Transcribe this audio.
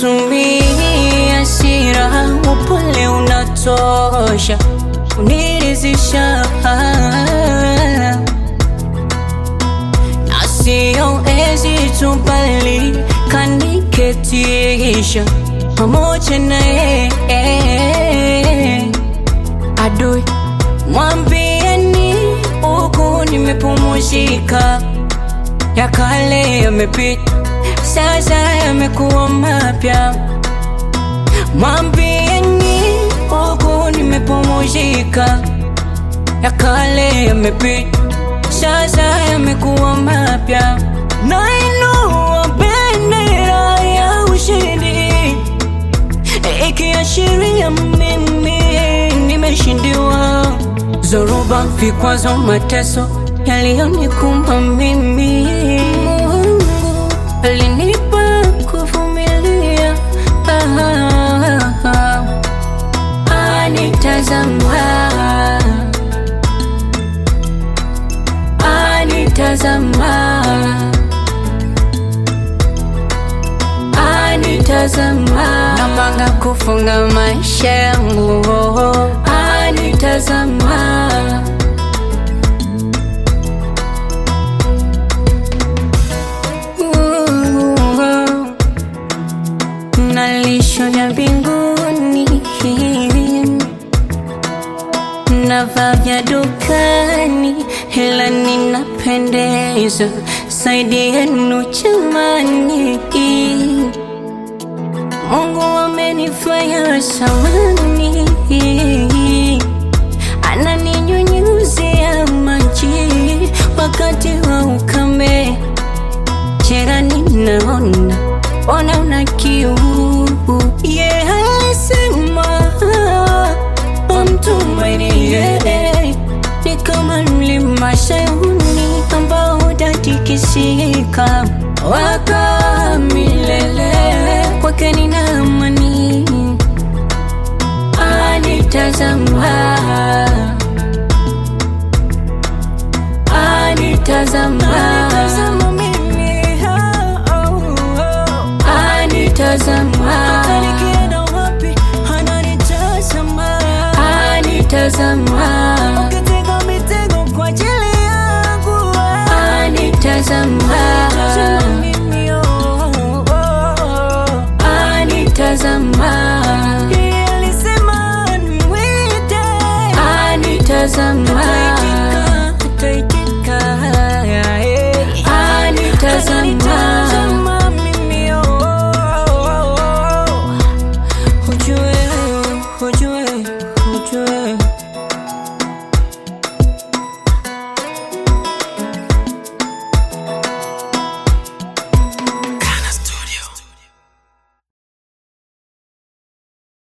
situmii hasira, upole unatosha uniridhisha. Na siwezi tu bali kaniketisha pamoja naye. Adui mwambieni huku nimepumzika, ya kale yamepita sasa yamekuwa mapya. Mwambieni huku nimepumzika, ya kale yamepita sasa yamekuwa mapya. Nainua bendera ya ushindi, ikiashiria mimi nimeshindiwa. Zoruba, vikwazo, mateso yaliyonikumba mimi, Mungu alinipa kuvumilia. Anitazama, anitazama, anitazama. Napanga kufunga maisha yangu, anitazama. Nalisho ya mbinguni, navaa vya dukani, ila ninapendeza zaidi yenu jamani. Mungu amenifanya samani, ananinyunyuzia maji wakati wa ukame. Jirani naona una kiu, alisema mtumainie, ni kama mlima Sayuni ambao hutatikisika. Waka milele kwake nina amani. Anitazama, anitazama, anitazama, nikienda wapi ananitazama. Anitazama, ukitega mitego kwa ajili yangu. Anitazama, anitazama, alisema niwite. Anitazama.